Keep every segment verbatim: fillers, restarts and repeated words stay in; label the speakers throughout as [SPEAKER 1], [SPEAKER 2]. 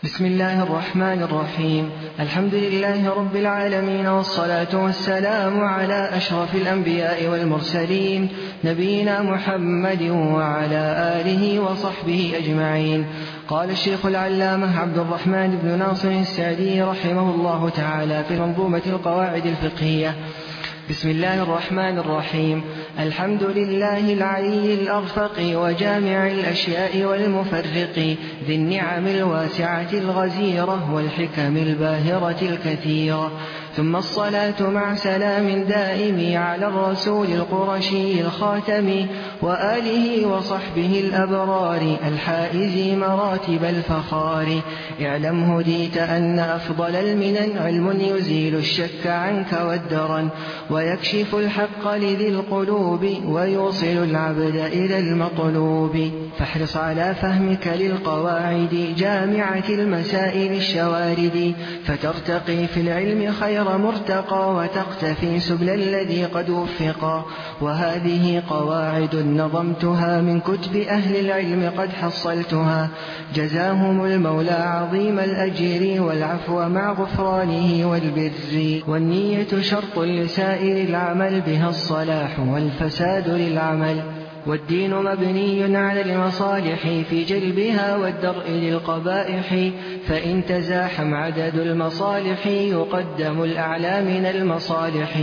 [SPEAKER 1] بسم الله الرحمن الرحيم. الحمد لله رب العالمين، والصلاة والسلام على أشرف الأنبياء والمرسلين، نبينا محمد وعلى آله وصحبه أجمعين. قال الشيخ العلامة عبد الرحمن بن ناصر السعدي رحمه الله تعالى في منظومة القواعد الفقهية: بسم الله الرحمن الرحيم. الحمد لله العلي الأرفق وجامع الأشياء والمفرق، ذي النعم الواسعة الغزيرة والحكم الباهرة الكثيرة، ثم الصلاة مع سلام دائم على الرسول القرشي الخاتم وآله وصحبه الأبرار الحائز مراتب الفخار. اعلم هديت أن أفضل المنن علم يزيل الشك عنك والدرن، ويكشف الحق لذي القلوب ويوصل العبد إلى المطلوب. فاحرص على فهمك للقواعد جامعة المسائل الشوارد، فترتقي في العلم خير مرتقى وتقتفي سبل الذي قد وفقا. وهذه قواعد نظمتها من كتب أهل العلم قد حصلتها، جزاهم المولى عظيم الأجر والعفو مع غفرانه والبر. والنية شرط لسائر العمل، بها الصلاح والفساد للعمل. والدين مبني على المصالح في جلبها والدرء للقبائح، فإن تزاحم عدد المصالح يقدم الأعلى من المصالح،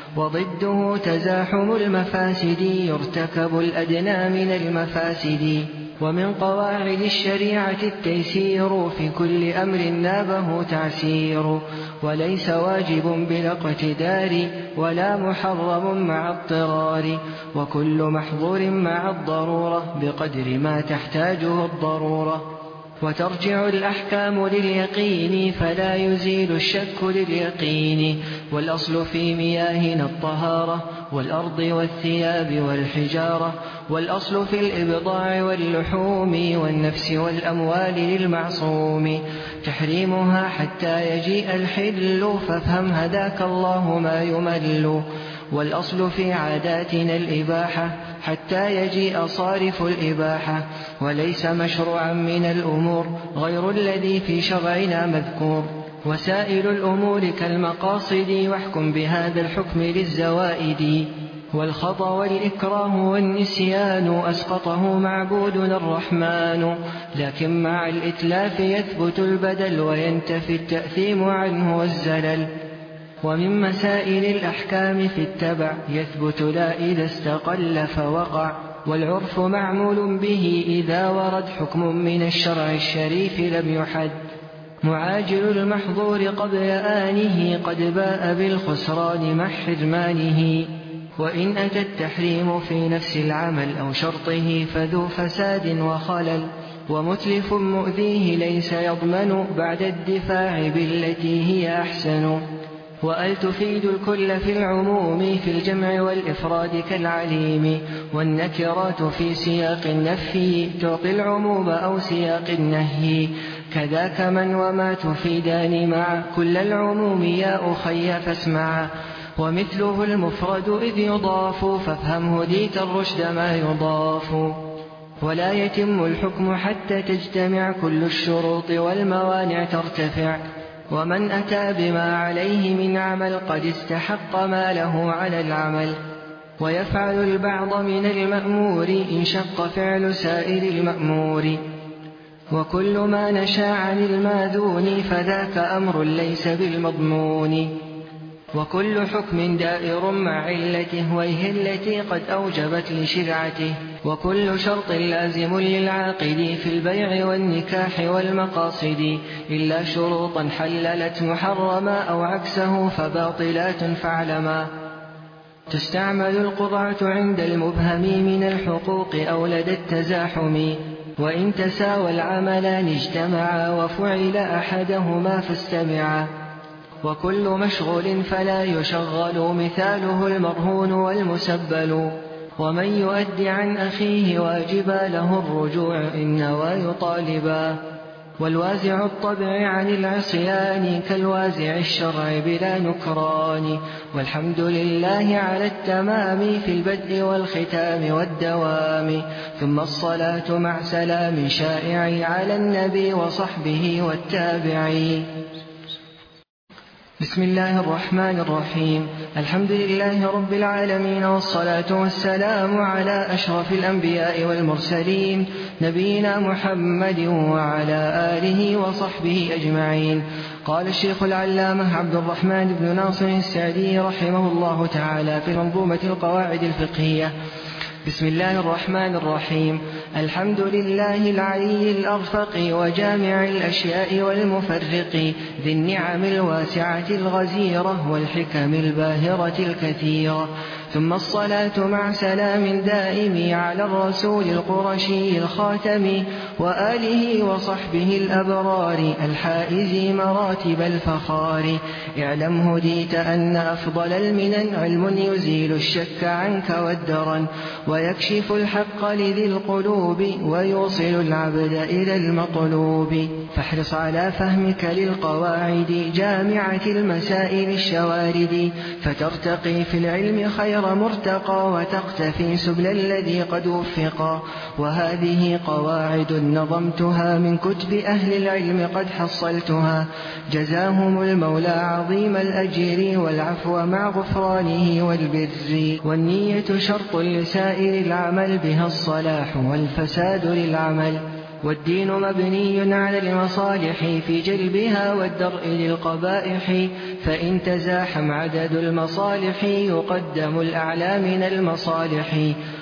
[SPEAKER 1] وضده تزاحم المفاسد يرتكب الأدنى من المفاسد. ومن قواعد الشريعة التيسير، في كل أمر نابه تعسير، وليس واجب بلا اقتدار ولا محرم مع اضطرار، وكل محظور مع الضرورة بقدر ما تحتاجه الضرورة. وترجع الأحكام لليقين، فلا يزيل الشك لليقين. والأصل في مياهنا الطهارة، والأرض والثياب والحجارة. والأصل في الإبضاع واللحوم والنفس والأموال للمعصوم، تحريمها حتى يجيء الحل، فافهم هداك الله ما يمل. والأصل في عاداتنا الإباحة حتى يجيء صارف الإباحة، وليس مشروعا من الأمور غير الذي في شرعنا مذكور. وسائل الأمور كالمقاصد، واحكم بهذا الحكم للزوائد. والخطأ والإكراه والنسيان أسقطه معبودنا الرحمن، لكن مع الإتلاف يثبت البدل وينتفي التأثيم عنه والزلل. ومن مسائل الأحكام في التبع يثبت لا إذا استقل فوقع، والعرف معمول به إذا ورد حكم من الشرع الشريف لم يحد. معاجل المحظور قبل آنه قد باء بالخسران مع حرمانه، وإن أتى التحريم في نفس العمل أو شرطه فذو فساد وخلل. ومتلف مؤذيه ليس يضمن بعد الدفاع بالتي هي أحسن. وأل تفيد الكل في العموم في الجمع والإفراد كالعليم، والنكرات في سياق النفي تعطي العموم أو سياق النهي، كذاك من وما تفيدان مع كل العموم يا أخي فاسمعا. ومثله المفرد إذ يضاف، فافهم هديت الرشد ما يضاف. ولا يتم الحكم حتى تجتمع كل الشروط والموانع ترتفع، ومن أتى بما عليه من عمل قد استحق ما له على العمل. ويفعل البعض من المأمور إن شق فعل سائر المأمور، وكل ما نشا عن الماذون فذاك أمر ليس بالمضمون. وكل حكم دائر مع علته وهي التي قد أوجبت لشرعته، وكل شرط لازم للعاقد في البيع والنكاح والمقاصد، إلا شروطا حللت محرما أو عكسه فباطلات فاعلما. تستعمل القطعة عند المبهم من الحقوق أو لدى التزاحم، وإن تساوى العملان اجتمعا وفعل أحدهما فاستمعا. وكل مشغول فلا يشغل مثاله المرهون والمسبل، ومن يؤدي عن أخيه واجبا له الرجوع إن نوى يطالبا. والوازع الطبع عن العصيان كالوازع الشرع بلا نكران. والحمد لله على التمام في البدء والختام والدوام، ثم الصلاة مع سلام شائع على النبي وصحبه والتابعين. بسم الله الرحمن الرحيم. الحمد لله رب العالمين، والصلاة والسلام على أشرف الأنبياء والمرسلين، نبينا محمد وعلى آله وصحبه أجمعين. قال الشيخ العلامة عبد الرحمن بن ناصر السعدي رحمه الله تعالى في منظومة القواعد الفقهية: بسم الله الرحمن الرحيم. الحمد لله العلي الأرفق وجامع الأشياء والمفرق، ذي النعم الواسعة الغزيرة والحكم الباهرة الكثيرة. ثم الصلاة مع سلام دائم على الرسول القرشي الخاتم، وآله وصحبه الأبرار الحائز مراتب الفخار. اعلم هديت أن أفضل المنن علم يزيل الشك عنك والدرن، ويكشف الحق لذي القلوب، ويوصل العبد إلى المطلوب. فاحرص على فهمك للقواعد جامعة المسائل الشوارد، فترتقي في العلم خير مرتقى، وتقتفي سبل الذي قد وفقا. وهذه قواعد نظمتها من كتب أهل العلم قد حصلتها، جزاهم المولى عظيم الأجر والعفو مع غفرانه والبر. والنية شرط لسائر العمل، بها الصلاح والفساد للعمل. والدين مبني على المصالح في جلبها والدرء للقبائح، فإن تزاحم عدد المصالح يقدم الأعلى من المصالح،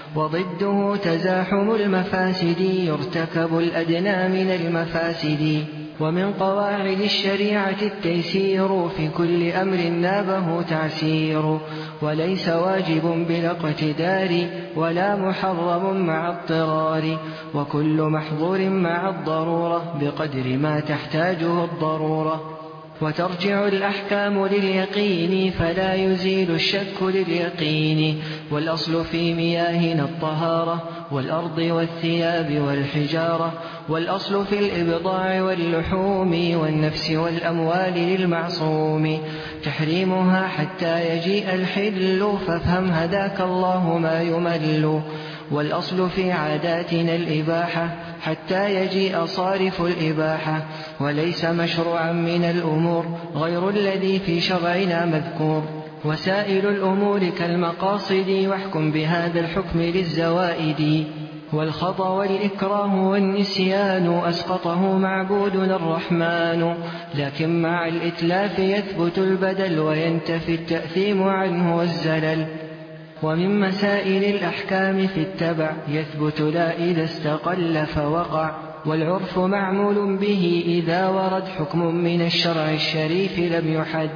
[SPEAKER 1] وضده تزاحم المفاسد يرتكب الأدنى من المفاسد. ومن قواعد الشريعة التيسير، في كل أمر نابه تعسير، وليس واجب بلا اقتدار، ولا محرم مع اضطرار، وكل محظور مع الضرورة بقدر ما تحتاجه الضرورة. وترجع الأحكام لليقين، فلا يزيل الشك لليقين. والأصل في مياهنا الطهارة، والأرض والثياب والحجارة. والأصل في الإبضاع واللحوم، والنفس والأموال للمعصوم، تحريمها حتى يجيء الحل، فافهم هداك الله ما يمل. والأصل في عاداتنا الإباحة، حتى يجيء صارف الإباحة، وليس مشروعا من الأمور غير الذي في شرعنا مذكور. وسائل الأمور كالمقاصد، واحكم بهذا الحكم للزوائد. والخطأ والإكراه والنسيان أسقطه معبودنا الرحمن، لكن مع الإتلاف يثبت البدل، وينتفي التأثيم عنه والزلل. ومن مسائل الأحكام في التبع يثبت لا إذا استقل فوقع، والعرف معمول به إذا ورد حكم من الشرع الشريف لم يحد.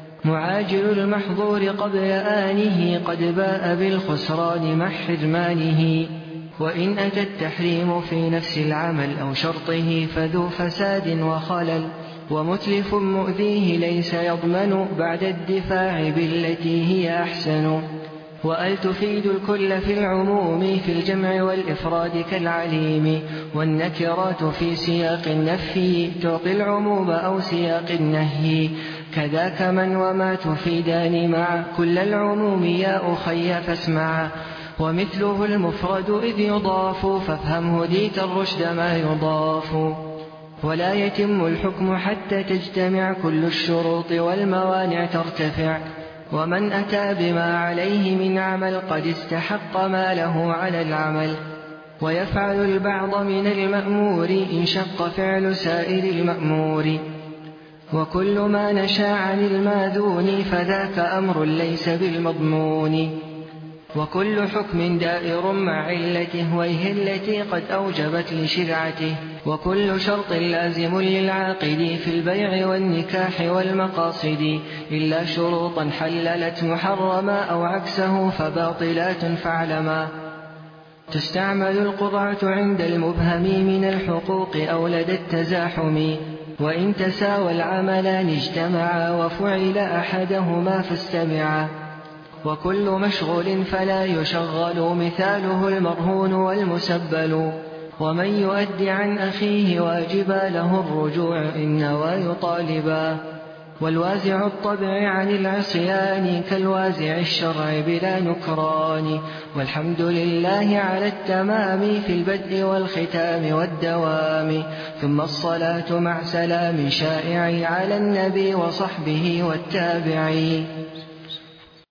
[SPEAKER 1] معاجل المحظور قبل آنه قد باء بالخسران مع حرمانه، وإن أتى التحريم في نفس العمل أو شرطه فذو فساد وخلل. ومتلف مؤذيه ليس يضمن بعد الدفاع بالتي هي أحسن. وأل تفيد الكل في العموم، في الجمع والإفراد كالعليم. والنكرات في سياق النفي تعطي العموم أو سياق النهي، كذاك من وما تفيدان مع كل العموم يا أخي فاسمعا. ومثله المفرد إذ يضاف، فافهم هديت الرشد ما يضاف. ولا يتم الحكم حتى تجتمع كل الشروط والموانع ترتفع. ومن أتى بما عليه من عمل قد استحق ما له على العمل. ويفعل البعض من المأمور إن شق فعل سائر المأمور. وكل ما نشا عن الماذون فذاك أمر ليس بالمضمون. وكل حكم دائر مع علته، وهي التي قد أوجبت لشرعته. وكل شرط لازم للعاقد في البيع والنكاح والمقاصد، إلا شروطا حللت محرما أو عكسه فباطلات فاعلما. تستعمل القطعة عند المبهم من الحقوق أو لدى التزاحم، وإن تساوى العملان اجتمعا وفعل أحدهما فاستمعا. وكل مشغول فلا يشغل، مثاله المرهون والمسبل. ومن يؤد عن أخيه واجبا له الرجوع إن نوى يطالبا. والوازع الطبع عن العصيان كالوازع الشرع بلا نكران. والحمد لله على التمام في البدء والختام والدوام. ثم الصلاة مع سلام شائع على النبي وصحبه والتابعين.